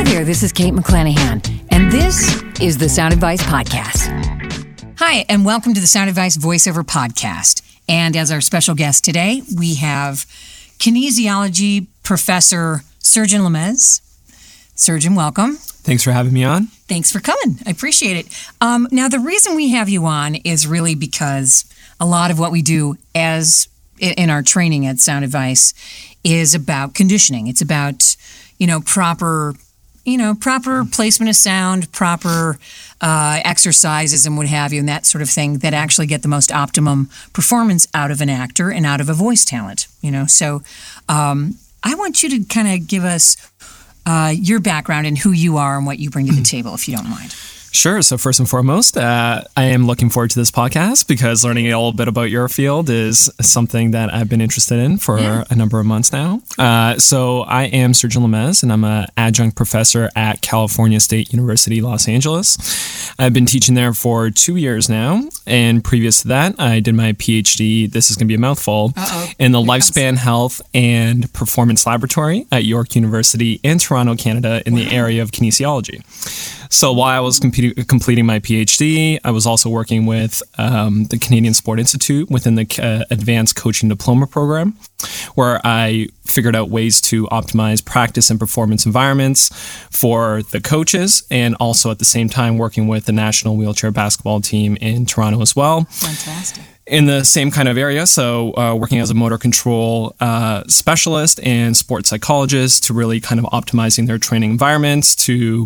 there, this is Kate McClanahan, and this is the Sound Advice Podcast. Hi, and welcome to the Sound Advice Voiceover Podcast. And as our special guest today, we have kinesiology professor Sergin Lemez. Sergin, welcome. Thanks for having me on. Thanks for coming. I appreciate it. Now, the reason we have you on is really because a lot of what we do as in our training at Sound Advice is about conditioning. It's about, proper placement of sound, proper exercises and what have you, and that sort of thing that actually get the most optimum performance out of an actor and out of a voice talent, So I want you to kind of give us your background and who you are and what you bring to the table, if you don't mind. Sure. So first and foremost, I am looking forward to this podcast because learning a little bit about your field is something that I've been interested in for a number of months now. So I am Sergin Lemez, and I'm an adjunct professor at California State University, Los Angeles. I've been teaching there for 2 years now, and previous to that, I did my PhD, this is going to be a mouthful, in the Lifespan Health and Performance Laboratory at York University in Toronto, Canada, in the area of kinesiology. So while I was completing my PhD, I was also working with the Canadian Sport Institute within the Advanced Coaching Diploma program, where I figured out ways to optimize practice and performance environments for the coaches, and also at the same time working with the national wheelchair basketball team in Toronto as well. Fantastic. In the same kind of area, so working as a motor control specialist and sports psychologist to really kind of optimizing their training environments to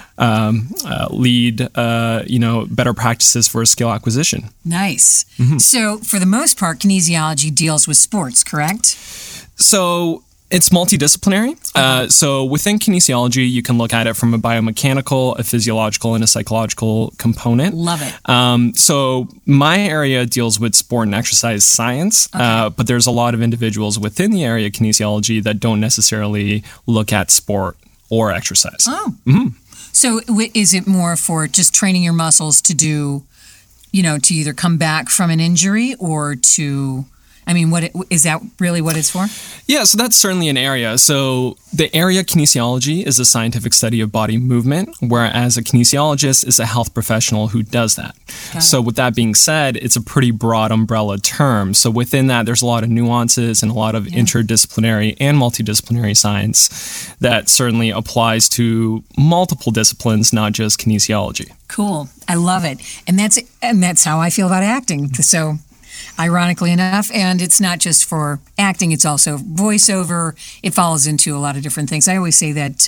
lead, better practices for skill acquisition. Nice. Mm-hmm. So for the most part, kinesiology deals with sports, correct? So it's multidisciplinary. So within kinesiology, you can look at it from a biomechanical, a physiological, and a psychological component. Love it. So my area deals with sport and exercise science, but there's a lot of individuals within the area of kinesiology that don't necessarily look at sport or exercise. Oh. Mm-hmm. So is it more for just training your muscles to do, to either come back from an injury or to... is that really what it's for? Yeah, so that's certainly an area. So the area kinesiology is a scientific study of body movement, whereas a kinesiologist is a health professional who does that. So with that being said, it's a pretty broad umbrella term. So within that, there's a lot of nuances and a lot of interdisciplinary and multidisciplinary science that certainly applies to multiple disciplines, not just kinesiology. Cool. I love it. And that's how I feel about acting. So ironically enough, and it's not just for acting, it's also voiceover. It follows into a lot of different things. I always say that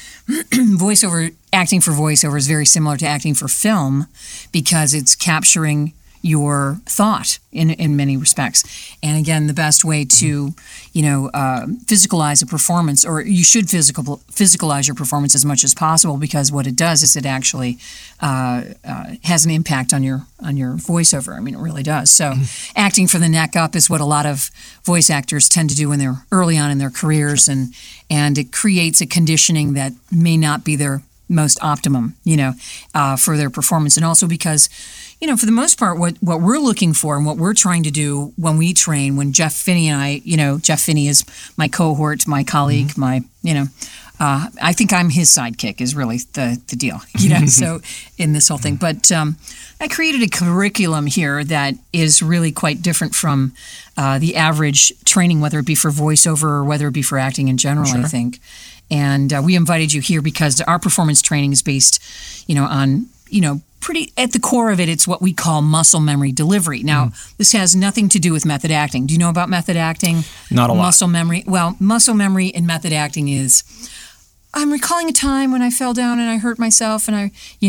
acting for voiceover is very similar to acting for film because it's capturing your thought in many respects. And again, the best way to, physicalize a performance, or you should physicalize your performance as much as possible, because what it does is it actually has an impact on your voiceover. It really does. So acting for the neck up is what a lot of voice actors tend to do when they're early on in their careers, and it creates a conditioning that may not be their most optimum, for their performance. And also because, for the most part, what we're looking for and what we're trying to do when we train, when Jeff Finney and I, Jeff Finney is my cohort, my colleague, I think I'm his sidekick is really the deal, so in this whole thing. But I created a curriculum here that is really quite different from the average training, whether it be for voiceover or whether it be for acting in general, I think. And we invited you here because our performance training is based, on, pretty at the core of it, it's what we call muscle memory delivery. Now, this has nothing to do with method acting. Do you know about method acting? Not a lot. Muscle memory. Well, muscle memory and method acting is, I'm recalling a time when I fell down and I hurt myself and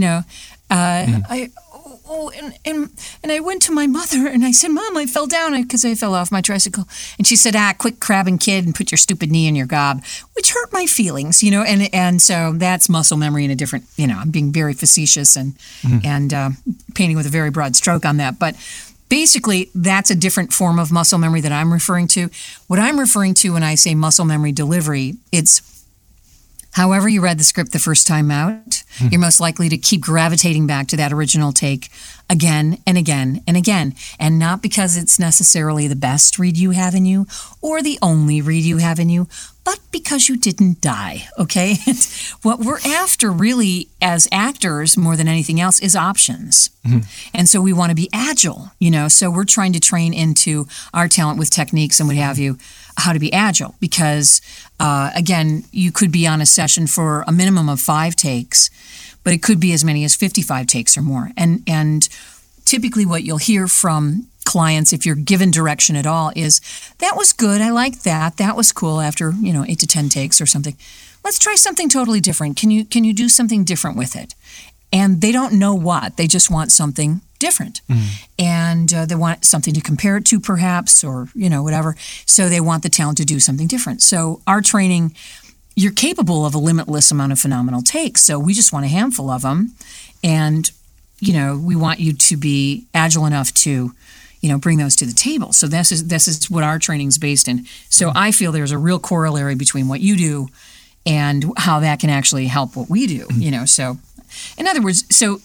I went to my mother and I said, Mom, I fell down because I fell off my tricycle. And she said, quit crabbing, kid, and put your stupid knee in your gob, which hurt my feelings, and so that's muscle memory in a different, I'm being very facetious and painting with a very broad stroke on that. But basically, that's a different form of muscle memory that I'm referring to. What I'm referring to when I say muscle memory delivery, it's however you read the script the first time out, you're most likely to keep gravitating back to that original take again and again and again. And not because it's necessarily the best read you have in you or the only read you have in you, but because you didn't die, okay? What we're after really as actors more than anything else is options. And so we want to be agile, so we're trying to train into our talent with techniques and what have you, how to be agile because, again, you could be on a session for a minimum of 5 takes, but it could be as many as 55 takes or more. And typically what you'll hear from clients, if you're given direction at all, is, that was good, I like that, that was cool after, 8 to 10 takes or something. Let's try something totally different. Can you do something different with it? And they don't know what, they just want something different. And they want something to compare it to perhaps, or, whatever. So they want the talent to do something different. So our training, you're capable of a limitless amount of phenomenal takes. So we just want a handful of them. And, we want you to be agile enough to, bring those to the table. So this is what our training is based in. So I feel there's a real corollary between what you do and how that can actually help what we do, So in other words, so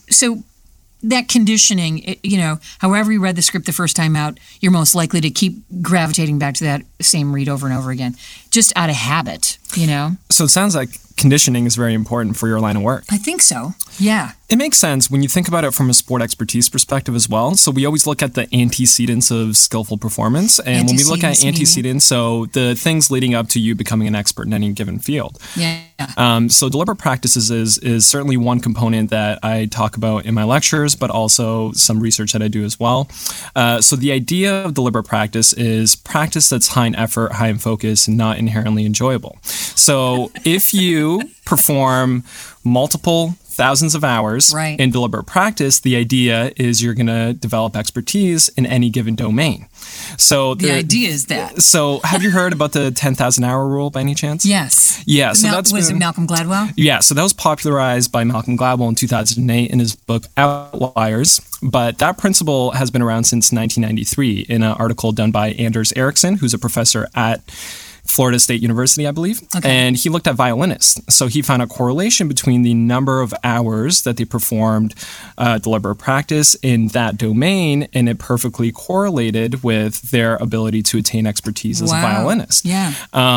that conditioning, however you read the script the first time out, you're most likely to keep gravitating back to that same read over and over again, just out of habit, So it sounds like conditioning is very important for your line of work. I think so. Yeah. It makes sense when you think about it from a sport expertise perspective as well. So we always look at the antecedents of skillful performance. And when we look at antecedents, so the things leading up to you becoming an expert in any given field. Yeah. So deliberate practices is certainly one component that I talk about in my lectures, but also some research that I do as well. So the idea of deliberate practice is practice that's high in effort, high in focus, and not inherently enjoyable. So if you perform multiple thousands of hours in deliberate practice, the idea is you're going to develop expertise in any given domain. So the idea is that. So have you heard about the 10,000 hour rule by any chance? Yes. Yeah. So was it Malcolm Gladwell? Yeah. So that was popularized by Malcolm Gladwell in 2008 in his book Outliers. But that principle has been around since 1993 in an article done by Anders Ericsson, who's a professor at Florida State University, I believe. Okay. And he looked at violinists. So he found a correlation between the number of hours that they performed deliberate practice in that domain, and it perfectly correlated with their ability to attain expertise as a violinist. Yeah.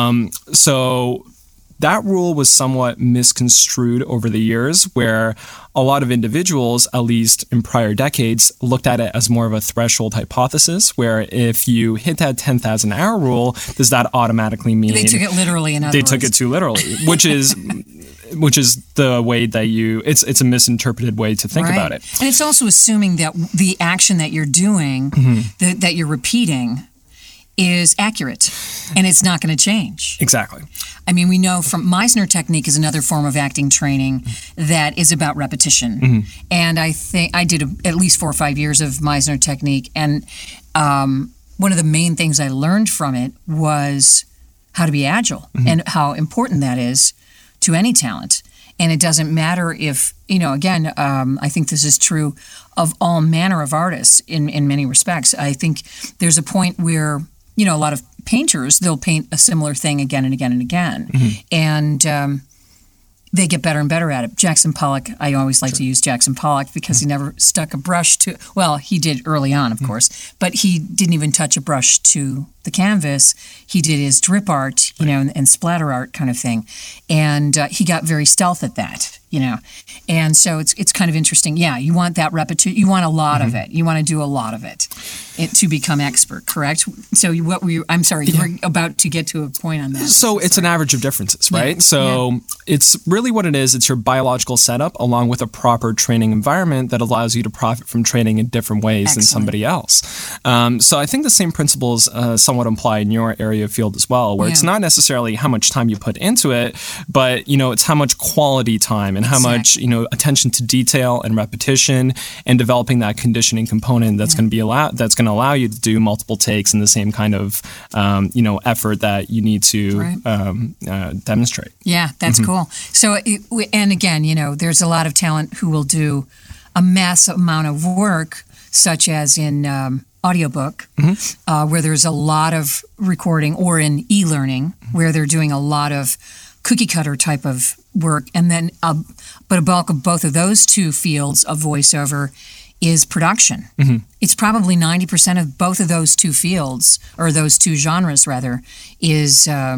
So that rule was somewhat misconstrued over the years, where a lot of individuals, at least in prior decades, looked at it as more of a threshold hypothesis, where if you hit that 10,000 hour rule, does that automatically mean... They took it literally, in other words. They took it too literally, which is the way that it's a misinterpreted way to think about it. And it's also assuming that the action that you're doing, that you're repeating, is accurate, and it's not going to change. Exactly. I mean, we know from Meisner technique is another form of acting training that is about repetition. And I think I did at least 4 or 5 years of Meisner technique, and one of the main things I learned from it was how to be agile and how important that is to any talent. And it doesn't matter if, again, I think this is true of all manner of artists in many respects. I think there's a point where, a lot of painters, they'll paint a similar thing again and again and again. And they get better and better at it. Jackson Pollock, I always like to use Jackson Pollock because he never stuck a brush to, well, he did early on, of course, but he didn't even touch a brush to the canvas. He did his drip art, and splatter art kind of thing. And he got very stealth at that, And so it's kind of interesting. Yeah, you want that repetition. You want a lot of it. You want to do a lot of it to become expert, correct? So what were you, I'm sorry, you were about to get to a point on that. So it's an average of differences, right? Yeah. So it's really what it is. It's your biological setup along with a proper training environment that allows you to profit from training in different ways than somebody else. So I think the same principles somewhat apply in your area of field as well, where it's not necessarily how much time you put into it, but, it's how much quality time and how much, attention to detail and repetition and developing that conditioning component that's going to allow you to do multiple takes in the same kind of, effort that you need to demonstrate. Yeah, that's cool. So, and again, there's a lot of talent who will do a massive amount of work, such as in audiobook, where there's a lot of recording, or in e-learning, where they're doing a lot of cookie cutter type of work. And then, but a bulk of both of those two fields of voiceover is production. It's probably 90% of both of those two fields, or those two genres rather, is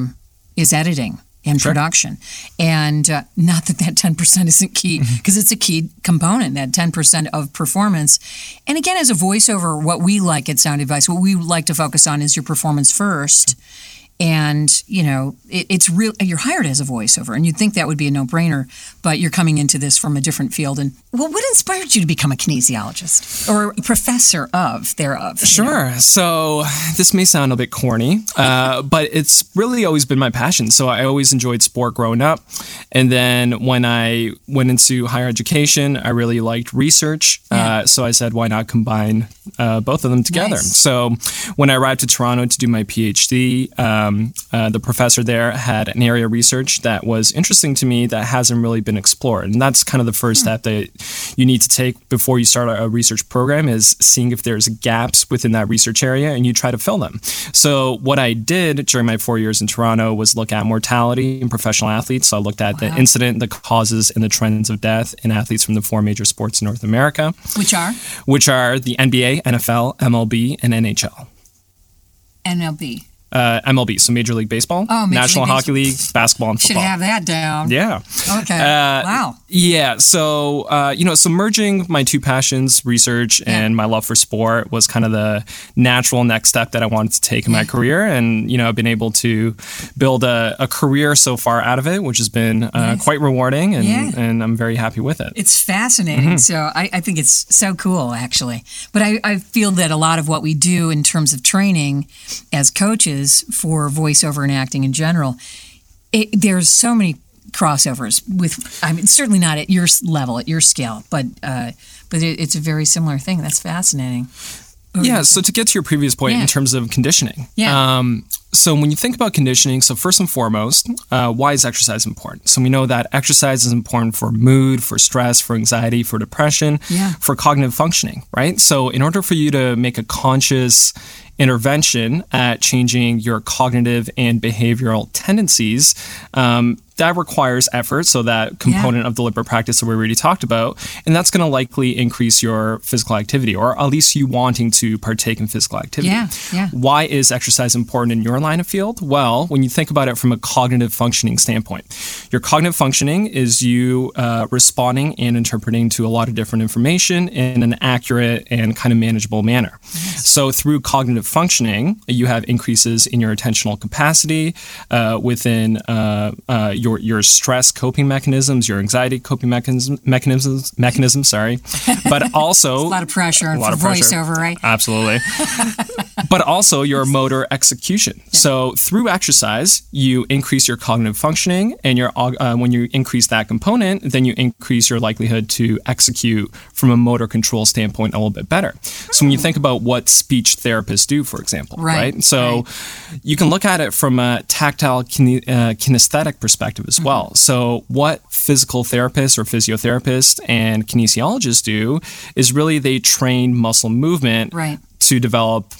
is editing and production. And not that 10% isn't key, because it's a key component, that 10% of performance. And again, as a voiceover, what we like at Sound Advice, what we like to focus on is your performance first. And, it's real. You're hired as a voiceover, and you'd think that would be a no-brainer, but you're coming into this from a different field. And what inspired you to become a kinesiologist or a professor thereof? Sure. So this may sound a bit corny, but it's really always been my passion. So I always enjoyed sport growing up. And then when I went into higher education, I really liked research. So I said, why not combine both of them together? Nice. So when I arrived to Toronto to do my PhD, the professor there had an area of research that was interesting to me that hasn't really been explored. And that's kind of the first step that you need to take before you start a research program, is seeing if there's gaps within that research area, and you try to fill them. So what I did during my 4 years in Toronto was look at mortality in professional athletes. So I looked at the incident, the causes, and the trends of death in athletes from the 4 major sports in North America. Which are? Which are the NBA, NFL, MLB, and NHL. MLB. MLB, so Major League Baseball, National Hockey League, basketball, and football. Should have that down. Yeah. Okay. Wow. Yeah. So, so merging my two passions, research and my love for sport, was kind of the natural next step that I wanted to take in my career. And, I've been able to build a career so far out of it, which has been quite rewarding, and I'm very happy with it. It's fascinating. So I think it's so cool, actually. But I feel that a lot of what we do in terms of training as coaches for voiceover and acting in general, there's so many crossovers with, certainly not at your level, at your scale, but it's a very similar thing. That's fascinating. Yeah, so to get to your previous point in terms of conditioning. Yeah. So when you think about conditioning, so first and foremost, why is exercise important? So we know that exercise is important for mood, for stress, for anxiety, for depression, for cognitive functioning, right? So in order for you to make a conscious intervention at changing your cognitive and behavioral tendencies, that requires effort. So that component of deliberate practice that we already talked about, and that's going to likely increase your physical activity, or at least you wanting to partake in physical activity. Why is exercise important in your line of field? Well, when you think about it from a cognitive functioning standpoint, your cognitive functioning is you responding and interpreting to a lot of different information in an accurate and kind of manageable manner. So through cognitive functioning, you have increases in your attentional capacity within your stress coping mechanisms, your anxiety coping mechanisms, but also a lot of pressure for voiceover, right? Absolutely. But also your motor execution. So through exercise, you increase your cognitive functioning, and when you increase that component, then you increase your likelihood to execute from a motor control standpoint a little bit better. So when you think about what speech therapists do, for example, right? So you can look at it from a tactile kinesthetic perspective as well. So what physical therapists or physiotherapists and kinesiologists do is really they train muscle movement to develop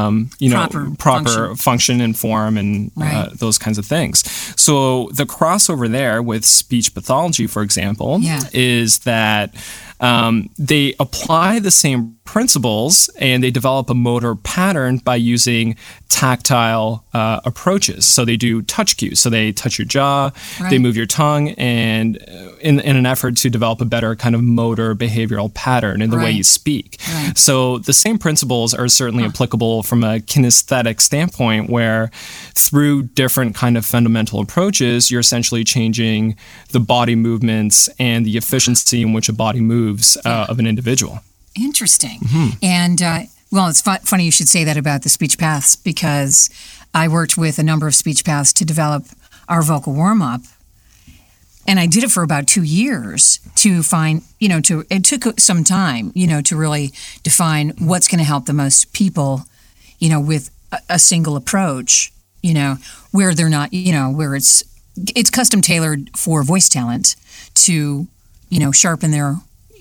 proper function and form and those kinds of things. So the crossover there with speech pathology, for example, is that they apply the same principles and they develop a motor pattern by using tactile approaches. So they do touch cues. So they touch your jaw, they move your tongue, and in an effort to develop a better kind of motor behavioral pattern in the way you speak. So the same principles are certainly applicable from a kinesthetic standpoint, where through different kind of fundamental approaches, you're essentially changing the body movements and the efficiency in which a body moves of an individual. Interesting. And, it's funny you should say that about the speech paths, because I worked with a number of speech paths to develop our vocal warm-up. And I did it for about 2 years to find, it took some time, to really define what's going to help the most people, with a single approach, where they're not, where it's custom tailored for voice talent to, sharpen their,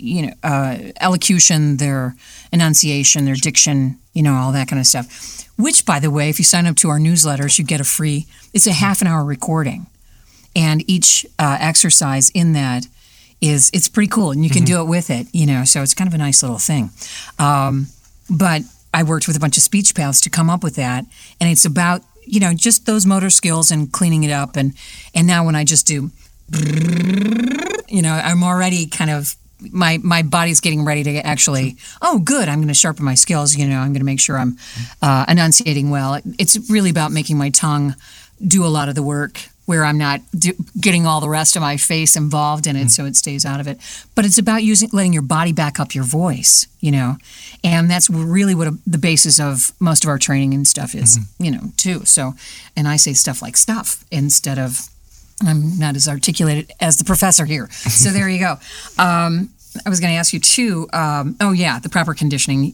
elocution, their enunciation, their diction, all that kind of stuff. Which, by the way, if you sign up to our newsletters, you get it's a half an hour recording. And each exercise in that it's pretty cool, and you can do it with it, so it's kind of a nice little thing. But I worked with a bunch of speech paths to come up with that, and it's about, just those motor skills and cleaning it up. And now when I just do, I'm already kind of, my body's getting ready to actually, oh, good, I'm going to sharpen my skills. I'm going to make sure I'm enunciating well. It's really about making my tongue do a lot of the work where I'm not getting all the rest of my face involved in it so it stays out of it. But it's about letting your body back up your voice, and that's really what the basis of most of our training and stuff is, too. So, and I say stuff like stuff instead of, I'm not as articulated as the professor here. So there you go. I was going to ask you too, the proper conditioning,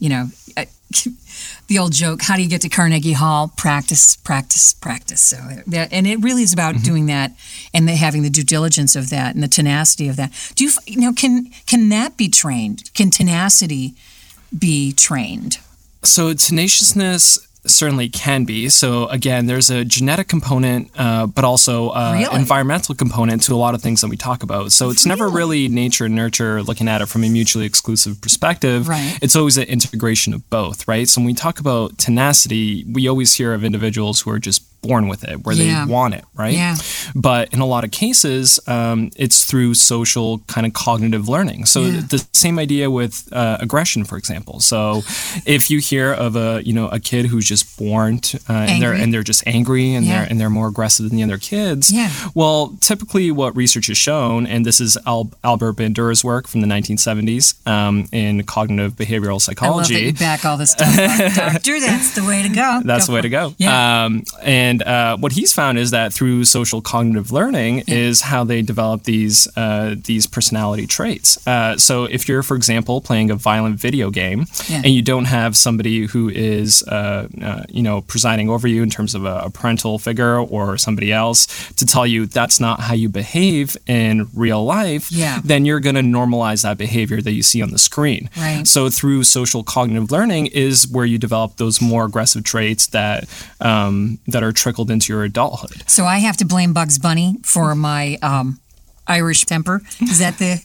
the old joke, how do you get to Carnegie Hall? Practice, practice, practice. So, and it really is about doing that and having the due diligence of that and the tenacity of that. Do you, can that be trained? Can tenacity be trained? So tenaciousness certainly can be. So again, there's a genetic component, but also environmental component to a lot of things that we talk about. So it's never really nature and nurture looking at it from a mutually exclusive perspective. Right. It's always an integration of both, right? So when we talk about tenacity, we always hear of individuals who are just born with it, where they want it, right? Yeah. But in a lot of cases, it's through social kind of cognitive learning. So the same idea with aggression, for example. So if you hear of a kid who's just born and they're just angry and they're more aggressive than the other kids, well, typically what research has shown, and this is Albert Bandura's work from the 1970s in cognitive behavioral psychology. I love that you back all this stuff up. Doctor, that's the way to go. That's the way to go. Yeah. And what he's found is that through social cognitive learning is how they develop these personality traits. So if you're, for example, playing a violent video game and you don't have somebody who is, presiding over you in terms of a parental figure or somebody else to tell you that's not how you behave in real life, then you're going to normalize that behavior that you see on the screen. Right. So through social cognitive learning is where you develop those more aggressive traits that are trickled into your adulthood. So I have to blame Bugs Bunny for my Irish temper. Is that the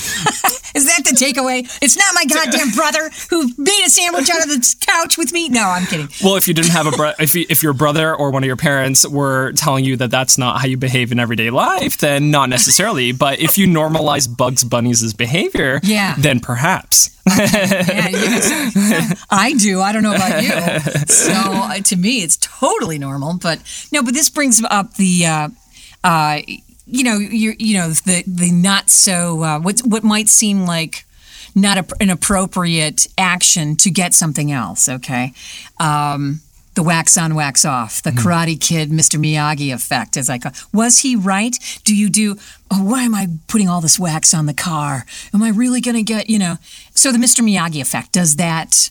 takeaway? It's not my goddamn brother who made a sandwich out of the couch with me. No, I'm kidding. Well, if you didn't have if your brother or one of your parents were telling you that that's not how you behave in everyday life, then not necessarily. But if you normalize Bugs Bunny's behavior, then perhaps. I do. I don't know about you. So to me, it's totally normal. But this brings up the. The not so what might seem like not an appropriate action to get something else. Okay, the wax on, wax off, the Karate Kid, Mr. Miyagi effect. As I call, was he right? Do you do? Oh, why am I putting all this wax on the car? Am I really going to get? So the Mr. Miyagi effect. Is that?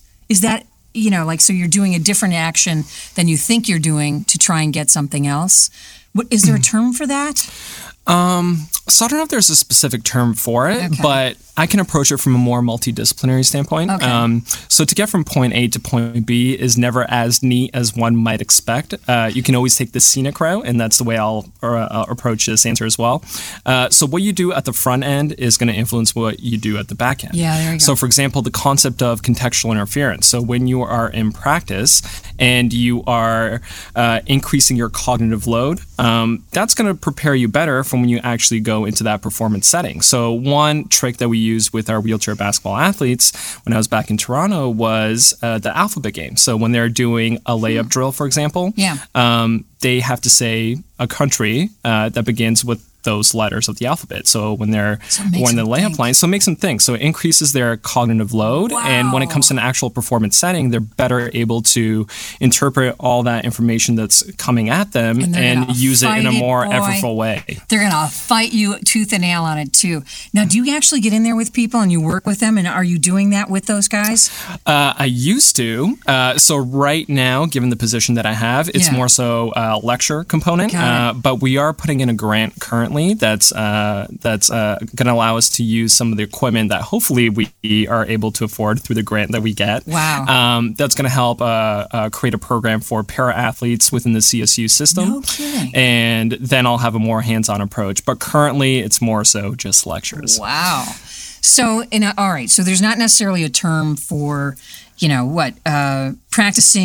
So you're doing a different action than you think you're doing to try and get something else. Is there a term for that? So I don't know if there's a specific term for it, but I can approach it from a more multidisciplinary standpoint. Okay. So to get from point A to point B is never as neat as one might expect. You can always take the scenic route, and that's the way I'll approach this answer as well. So what you do at the front end is going to influence what you do at the back end. Yeah, there you go. So for example, the concept of contextual interference. So when you are in practice and you are increasing your cognitive load, that's going to prepare you better for when you actually go into that performance setting. So one trick that we use with our wheelchair basketball athletes when I was back in Toronto was the alphabet game. So when they're doing a layup drill, for example, they have to say a country that begins with those letters of the alphabet. So when they're in the layup line, so it makes them think. So it increases their cognitive load. Wow. And when it comes to an actual performance setting, they're better able to interpret all that information that's coming at them and use it in a more effortful way. They're going to fight you tooth and nail on it too. Now, do you actually get in there with people and you work with them? And are you doing that with those guys? I used to. So right now, given the position that I have, it's more so lecture component. But we are putting in a grant currently that's going to allow us to use some of the equipment that hopefully we are able to afford through the grant that we get. Wow. That's going to help create a program for para-athletes within the CSU system. No kidding. And then I'll have a more hands-on approach. But currently, it's more so just lectures. Wow. So, all right. So there's not necessarily a term for, practicing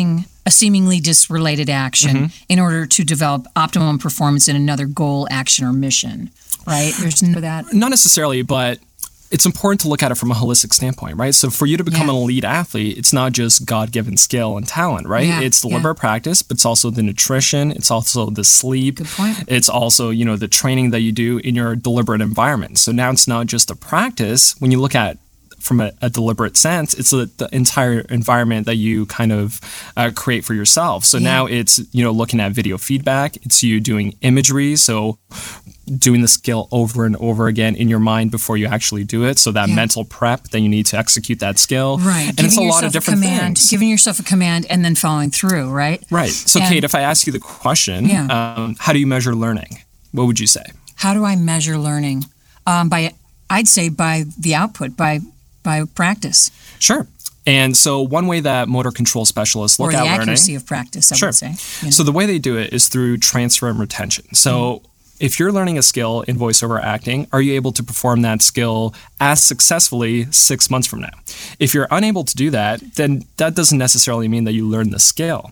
a seemingly disrelated action in order to develop optimum performance in another goal, action, or mission, right? There's no that. Not necessarily, but it's important to look at it from a holistic standpoint, right? So for you to become an elite athlete, it's not just God-given skill and talent, right? Yeah, it's deliberate practice, but it's also the nutrition. It's also the sleep. Good point. It's also, the training that you do in your deliberate environment. So now it's not just a practice. When you look at from a deliberate sense, it's the entire environment that you kind of create for yourself. So now it's, looking at video feedback. It's you doing imagery. So doing the skill over and over again in your mind before you actually do it. So that mental prep that you need to execute that skill. Right. And it's a lot of different things. Giving yourself a command and then following through, right? Right. So Kate, if I ask you the question, how do you measure learning? What would you say? How do I measure learning? I'd say by the output, by practice. Sure. And so one way that motor control specialists look at learning... Or the accuracy of practice, I would say. So the way they do it is through transfer and retention. So if you're learning a skill in voiceover acting, are you able to perform that skill as successfully 6 months from now? If you're unable to do that, then that doesn't necessarily mean that you learned the skill.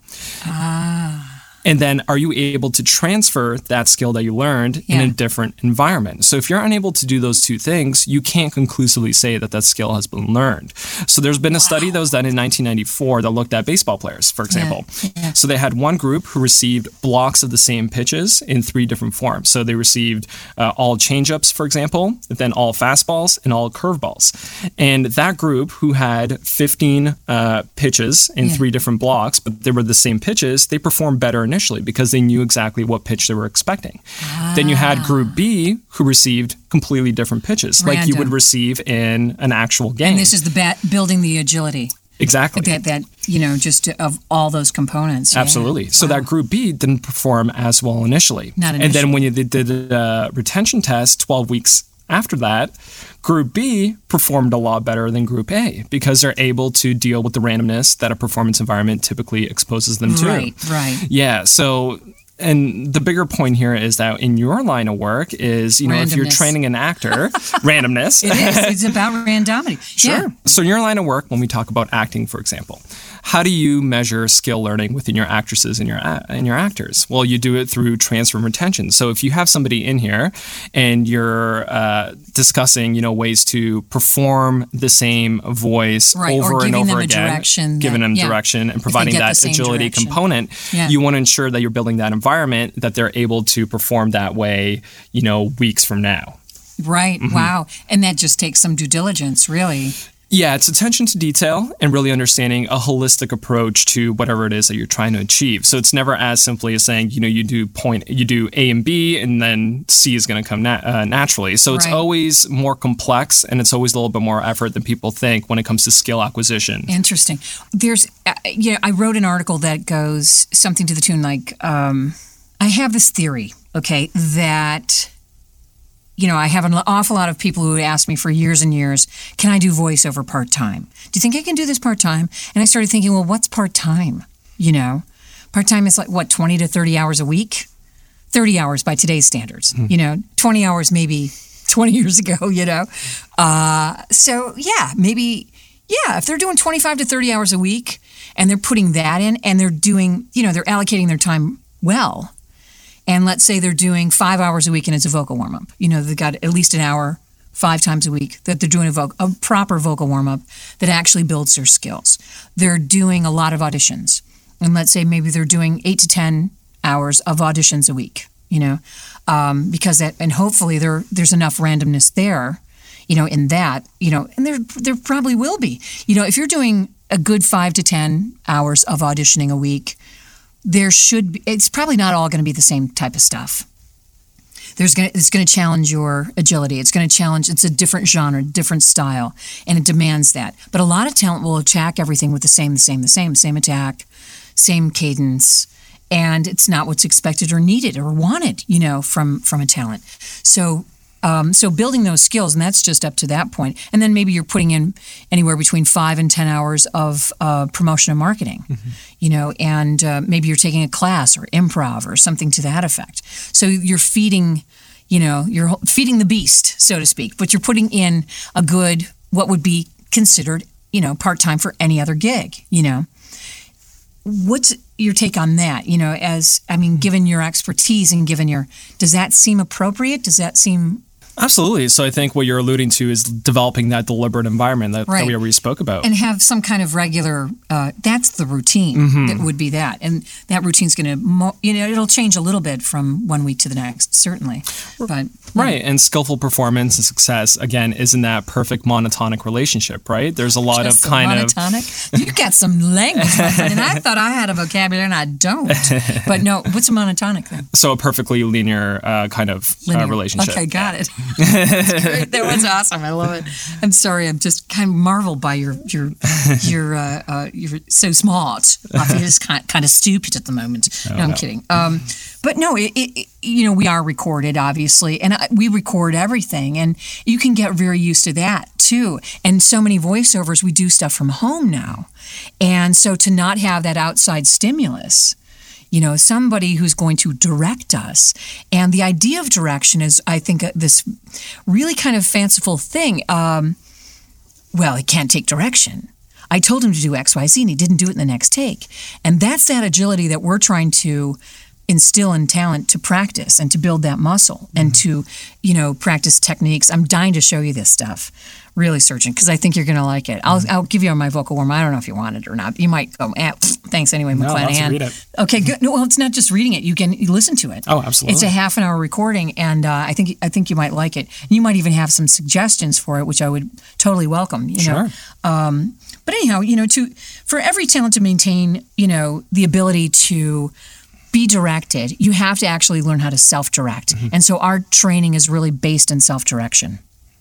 And then are you able to transfer that skill that you learned in a different environment? So if you're unable to do those two things, you can't conclusively say that that skill has been learned. So there's been a study that was done in 1994 that looked at baseball players, for example. So they had one group who received blocks of the same pitches in 3 different forms. So they received all changeups, for example, then all fastballs and all curveballs. And that group who had 15 pitches in 3 different blocks, but they were the same pitches, they performed better initially because they knew exactly what pitch they were expecting. Then you had Group B who received completely different pitches, like you would receive in an actual game. And this is the building the agility. Exactly. That just of all those components. Absolutely. So that Group B didn't perform as well initially. Not initially. And then when you did a retention test 12 weeks after that, Group B performed a lot better than Group A because they're able to deal with the randomness that a performance environment typically exposes them to. Right. Yeah. So, and the bigger point here is that in your line of work is, if you're training an actor, randomness. It is. It's about randomity. Sure. Yeah. So in your line of work, when we talk about acting, for example, how do you measure skill learning within your actresses and your actors? Well, you do it through transfer and retention. So if you have somebody in here and you're discussing, ways to perform the same voice over and over again, giving them direction and providing that agility component, you want to ensure that you're building that environment that they're able to perform that way, weeks from now. Right. Wow. And that just takes some due diligence, really. Yeah, it's attention to detail and really understanding a holistic approach to whatever it is that you're trying to achieve. So it's never as simply as saying, you do A and B and then C is going to come naturally. So it's always more complex and it's always a little bit more effort than people think when it comes to skill acquisition. Interesting. There's, I wrote an article that goes something to the tune like, I have this theory, that I have an awful lot of people who asked me for years and years, can I do voiceover part-time? Do you think I can do this part-time? And I started thinking, well, what's part-time? Part-time is like, 20 to 30 hours a week? 30 hours by today's standards. 20 hours maybe 20 years ago, So, if they're doing 25 to 30 hours a week and they're putting that in and they're doing, they're allocating their time well. And let's say they're doing 5 hours a week and it's a vocal warm-up. They've got at least an hour, 5 times a week that they're doing a proper vocal warm-up that actually builds their skills. They're doing a lot of auditions. And let's say maybe they're doing 8 to 10 hours of auditions a week, because and hopefully there's enough randomness there, in that, and there probably will be. If you're doing a good 5 to 10 hours of auditioning a week, it's probably not all going to be the same type of stuff. It's going to challenge your agility. It's a different genre, different style, and it demands that. But a lot of talent will attack everything with the same attack, same cadence, and it's not what's expected or needed or wanted, from a talent. So building those skills, and that's just up to that point. And then maybe you're putting in anywhere between 5 and 10 hours of promotion and marketing, and maybe you're taking a class or improv or something to that effect. So you're feeding, you're feeding the beast, so to speak, but you're putting in a good, what would be considered, part-time for any other gig, what's your take on that? Given your expertise and does that seem appropriate? Does that seem... Absolutely. So I think what you're alluding to is developing that deliberate environment that we already spoke about. And have some kind of regular, that's the routine that would be that. And that routine's going to, it'll change a little bit from one week to the next, certainly. But Right. And skillful performance and success, again, isn't that perfect monotonic relationship, right? There's a lot of kind monotonic? You got some language, my friend, and I thought I had a vocabulary and I don't. But no, what's a monotonic then? So a perfectly linear kind of relationship. Okay, got it. That's great. That was awesome. I love it. I'm sorry. I'm just kind of marveled by you're so smart. I feel just kind of stupid at the moment. No, I'm kidding. But no, we are recorded, obviously, and we record everything, and you can get very used to that too. And so many voiceovers, we do stuff from home now, and so to not have that outside stimulus. Somebody who's going to direct us. And the idea of direction is, I think, this really kind of fanciful thing. He can't take direction. I told him to do X, Y, Z, and he didn't do it in the next take. And that's that agility that we're trying to instill in talent to practice and to build that muscle and to, practice techniques. I'm dying to show you this stuff. Really, Surgeon, because I think you're going to like it. I'll give you my vocal warm. I don't know if you want it or not. You might go, thanks anyway, McClanahan. No, read it. Okay, good. No, well, it's not just reading it. You listen to it. Oh, absolutely. It's a half an hour recording, and I think you might like it. You might even have some suggestions for it, which I would totally welcome. Sure. But anyhow, for every talent to maintain, the ability to be directed, you have to actually learn how to self-direct. And so our training is really based in self-direction.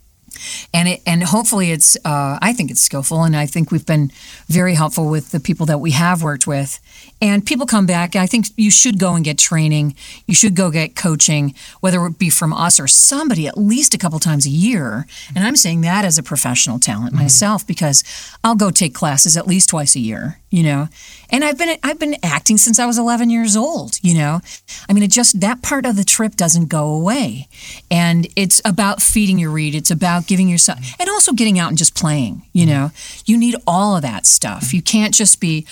And hopefully it's, I think it's skillful, and I think we've been very helpful with the people that we have worked with. And people come back. I think you should go and get training. You should go get coaching, whether it be from us or somebody, at least a couple times a year. And I'm saying that as a professional talent myself, because I'll go take classes at least twice a year, And I've been acting since I was 11 years old, that part of the trip doesn't go away. And it's about feeding your read. It's about giving yourself, and also getting out and just playing, You need all of that stuff. You can't just be,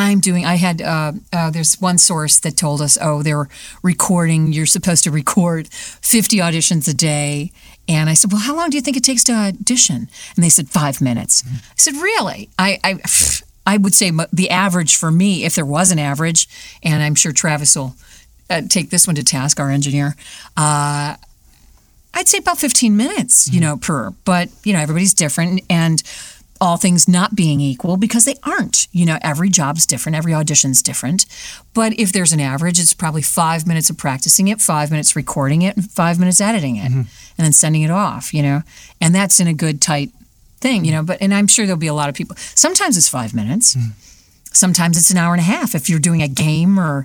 there's one source that told us, they're recording, you're supposed to record 50 auditions a day. And I said, well, how long do you think it takes to audition? And they said 5 minutes. I said, really? I would say the average for me, if there was an average, and I'm sure Travis will take this one to task, our engineer, I'd say about 15 minutes, per. But, everybody's different, and all things not being equal, because they aren't. Every job's different, every audition's different. But if there's an average, it's probably 5 minutes of practicing it, 5 minutes recording it, and 5 minutes editing it, and then sending it off, And that's in a good, tight thing, and I'm sure there'll be a lot of people. Sometimes it's 5 minutes. Sometimes it's an hour and a half if you're doing a game or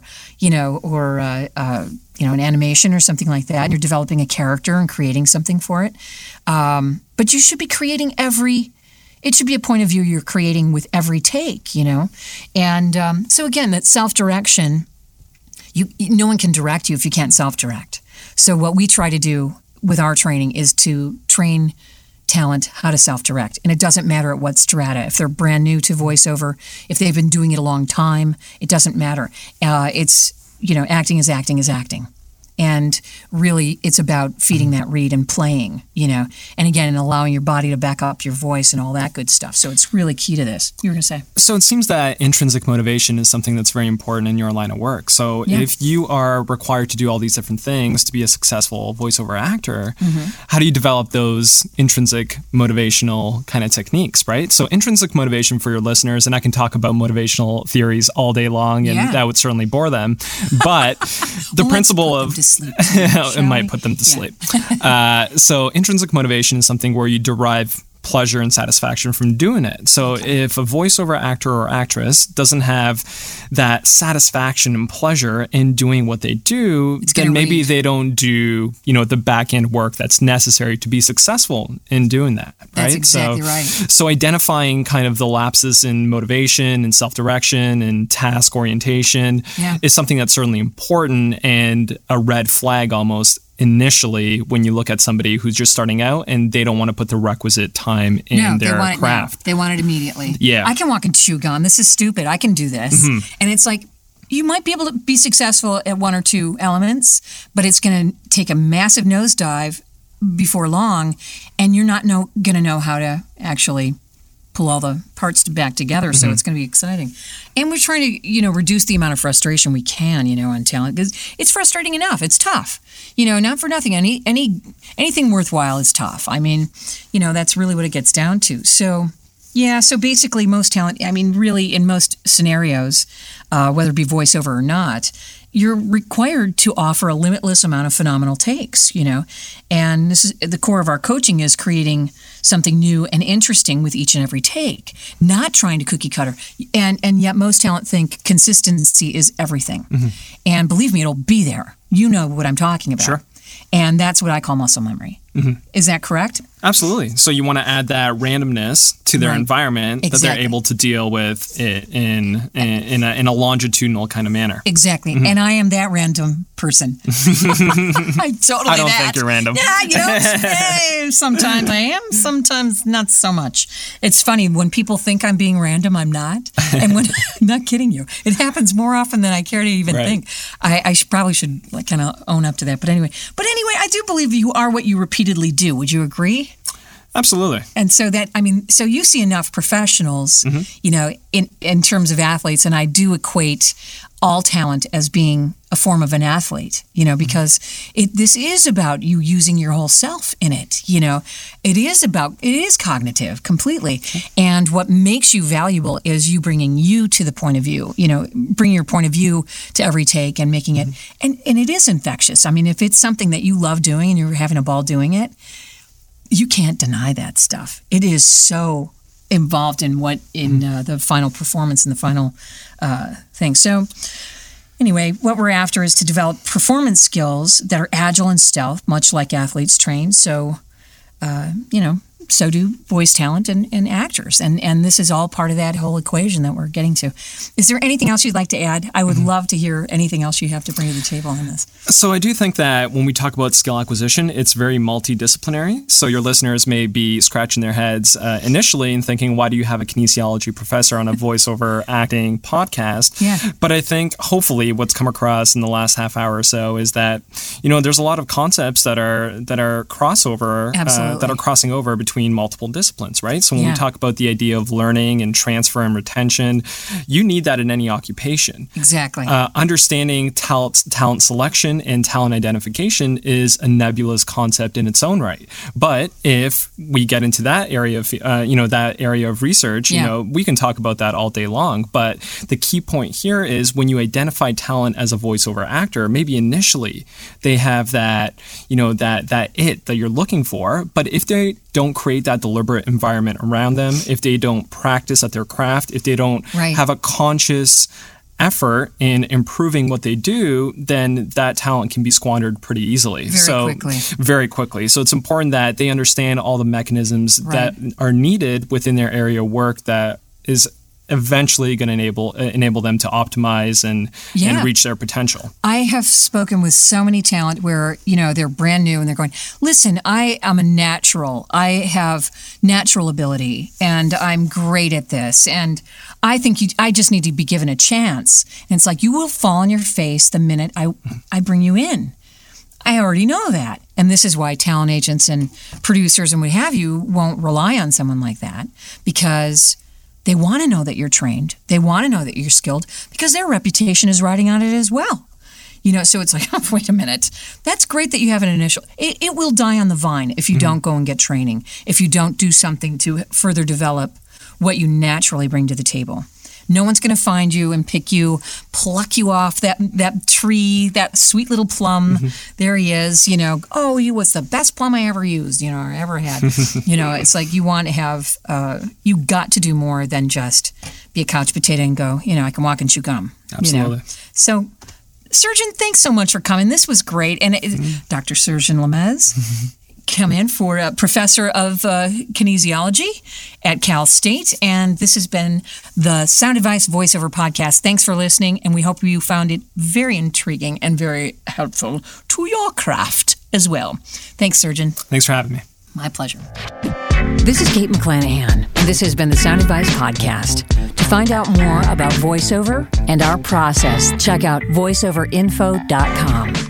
an animation or something like that, and you're developing a character and creating something for it. But you should be creating it should be a point of view you're creating with every take, And so again, that self-direction, no one can direct you if you can't self-direct. So what we try to do with our training is to train talent how to self-direct. And it doesn't matter at what strata. If they're brand new to voiceover, if they've been doing it a long time, it doesn't matter. It's, acting is acting is acting. And really, it's about feeding that read and playing, and again, and allowing your body to back up your voice and all that good stuff. So it's really key to this. You were going to say? So it seems that intrinsic motivation is something that's very important in your line of work. So if you are required to do all these different things to be a successful voiceover actor, how do you develop those intrinsic motivational kind of techniques, right? So intrinsic motivation for your listeners, and I can talk about motivational theories all day long, and that would certainly bore them. But the principle of sleep. It might put them to sleep. So intrinsic motivation is something where you derive pleasure and satisfaction from doing it. So if a voiceover actor or actress doesn't have that satisfaction and pleasure in doing what they do, then maybe they don't do, the back end work that's necessary to be successful in doing that. Right? That's exactly right. So identifying kind of the lapses in motivation and self-direction and task orientation is something that's certainly important and a red flag almost initially when you look at somebody who's just starting out and they don't want to put the requisite time in their craft. They want it immediately. Yeah. I can walk and chew gum. This is stupid. I can do this. And it's like, you might be able to be successful at one or two elements, but it's going to take a massive nosedive before long, and you're not going to know how to actually pull all the parts back together. So it's going to be exciting. And we're trying to, reduce the amount of frustration we can, on talent, because it's frustrating enough. It's tough, not for nothing. Anything worthwhile is tough. I mean, that's really what it gets down to. So, yeah. So basically most talent, really in most scenarios, whether it be voiceover or not, you're required to offer a limitless amount of phenomenal takes, and this is the core of our coaching, is creating something new and interesting with each and every take, not trying to cookie cutter. And yet most talent think consistency is everything. And believe me, it'll be there. You know what I'm talking about. Sure. And that's what I call muscle memory. Is that correct? Absolutely. So you want to add that randomness to their environment that they're able to deal with it in a longitudinal kind of manner. Exactly. And I am that random person. I don't think you're random. Yeah, sometimes I am, sometimes not so much. It's funny, when people think I'm being random, I'm not. And when I'm not kidding you, it happens more often than I care to even think. I probably should kind of own up to that. But anyway, I do believe you are what you repeatedly do. Would you agree? Absolutely. And so so you see enough professionals, in terms of athletes, and I do equate all talent as being a form of an athlete, because this is about you using your whole self in it. It is cognitive completely. And what makes you valuable is you bringing you to the point of view, bring your point of view to every take and making it, and it is infectious. If it's something that you love doing and you're having a ball doing it, you can't deny that stuff. It is so involved in the final performance and the final thing. So anyway, what we're after is to develop performance skills that are agile and stealth, much like athletes train. So, so do voice talent and actors. And this is all part of that whole equation that we're getting to. Is there anything else you'd like to add? I would love to hear anything else you have to bring to the table on this. So I do think that when we talk about skill acquisition, it's very multidisciplinary. So your listeners may be scratching their heads initially and thinking, why do you have a kinesiology professor on a voiceover acting podcast? Yeah. But I think hopefully what's come across in the last half hour or so is that, there's a lot of concepts that are crossover, that are crossing over between multiple disciplines, right? So when we talk about the idea of learning and transfer and retention, you need that in any occupation. Exactly. Understanding talent selection and talent identification is a nebulous concept in its own right. But if we get into that area of research, we can talk about that all day long. But the key point here is when you identify talent as a voiceover actor, maybe initially they have that, that it that you're looking for. But if they don't create that deliberate environment around them, if they don't practice at their craft, if they don't have a conscious effort in improving what they do, then that talent can be squandered pretty easily. Very quickly. So it's important that they understand all the mechanisms that are needed within their area of work that is eventually going to enable them to optimize and reach their potential. I have spoken with so many talent where, they're brand new and they're going, listen, I am a natural. I have natural ability and I'm great at this. And I think I just need to be given a chance. And it's like, you will fall on your face the minute I bring you in. I already know that. And this is why talent agents and producers and what have you won't rely on someone like that, because they want to know that you're trained. They want to know that you're skilled because their reputation is riding on it as well. So it's like, oh, wait a minute. That's great that you have an initial. It will die on the vine if you don't go and get training, if you don't do something to further develop what you naturally bring to the table. No one's going to find you and pick you, pluck you off that tree, that sweet little plum. There he is, oh, he was the best plum I ever used, or ever had. It's like you want to have, you got to do more than just be a couch potato and go, I can walk and chew gum. Absolutely. So, Surgeon, thanks so much for coming. This was great. And Dr. Surgeon Lemez. Come in for a professor of kinesiology at Cal State. And this has been the Sound Advice Voiceover Podcast. Thanks for listening, and we hope you found it very intriguing and very helpful to your craft. as well. Thanks, Surgeon. Thanks for having me. My pleasure. This is Kate McClanahan, and this has been the Sound Advice Podcast. To find out more about voiceover and our process, check out voiceoverinfo.com.